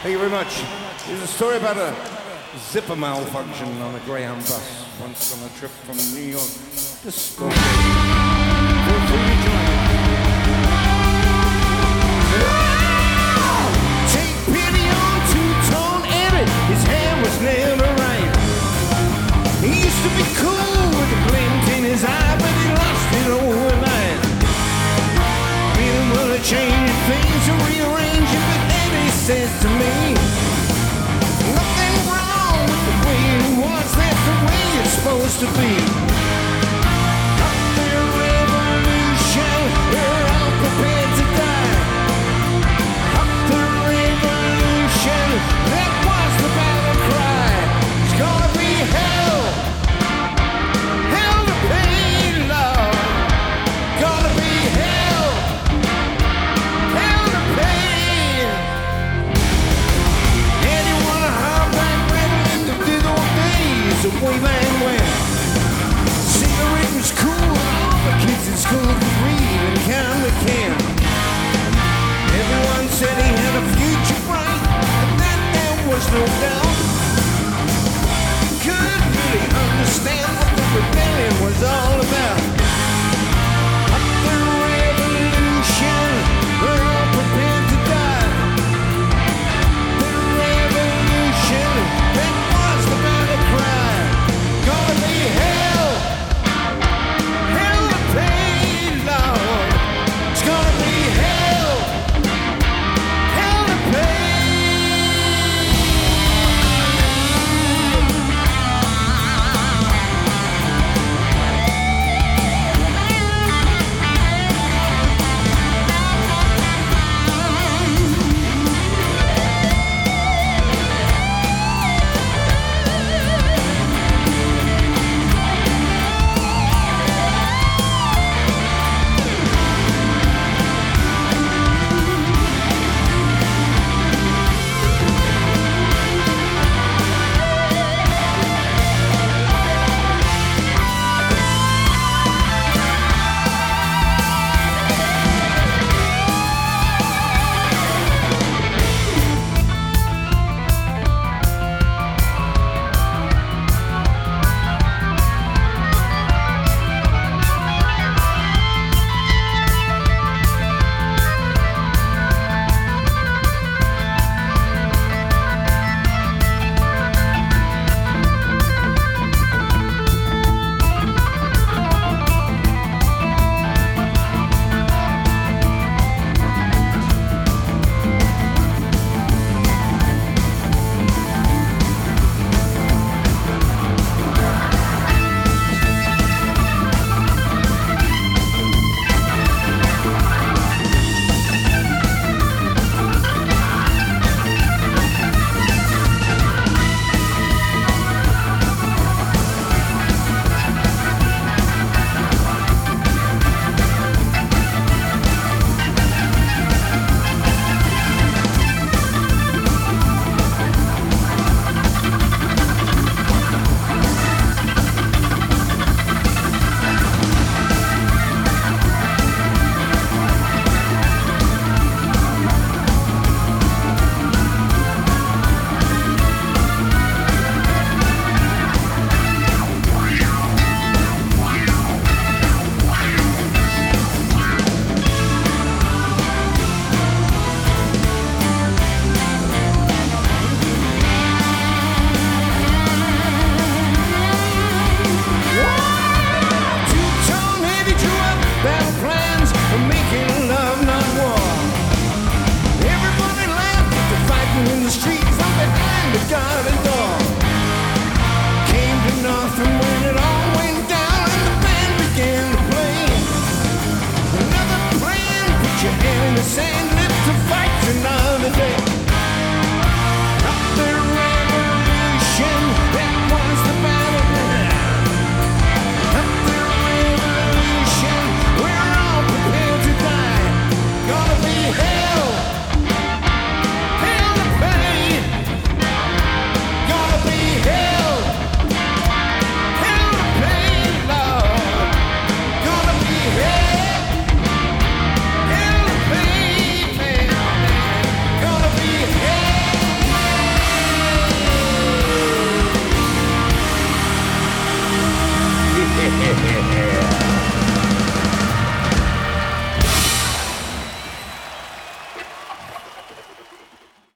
Thank you very much. There's a story about a zipper malfunction on a Greyhound bus once on a trip from New York to Spokane. Feel free to join me. Take pity on two-tone Eddie. His hair was never right. He used to be cool with a glint in his eye, but he lost it overnight. Feeling will have changed things to rearrange it, but Eddie says to me, nothing wrong with the way it was, that's the way it's supposed to be. After the revolution, we're all prepared to die. After the revolution, that was the battle cry. It's gonna be hell, hell to pay, love. Gonna be hell, hell to pay. Anyone hop back rebel in the good old days of way back when cigarette was cool and all the kids in school could read and count the can. Everyone said he had a future bright, and that there was no doubt.